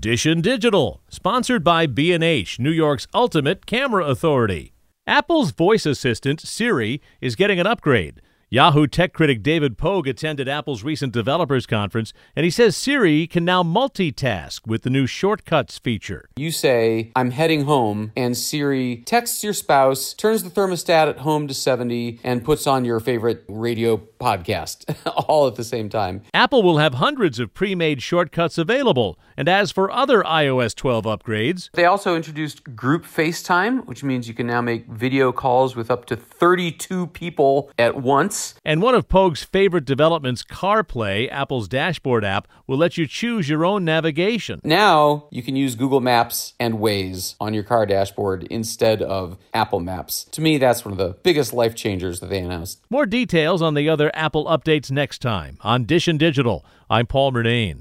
Dishon Digital, sponsored by B&H, New York's ultimate camera authority. Apple's voice assistant, Siri, is getting an upgrade. Yahoo tech critic David Pogue attended Apple's recent developers conference, and he says Siri can now multitask with the new Shortcuts feature. You say, "I'm heading home," and Siri texts your spouse, turns the thermostat at home to 70, and puts on your favorite radio podcast, all at the same time. Apple will have hundreds of pre-made shortcuts available, and as for other iOS 12 upgrades, they also introduced Group FaceTime, which means you can now make video calls with up to 32 people at once. And one of Pogue's favorite developments, CarPlay, Apple's dashboard app, will let you choose your own navigation. Now you can use Google Maps and Waze on your car dashboard instead of Apple Maps. To me, that's one of the biggest life changers that they announced. More details on the other Apple updates next time on Dishon Digital. I'm Paul Murnane.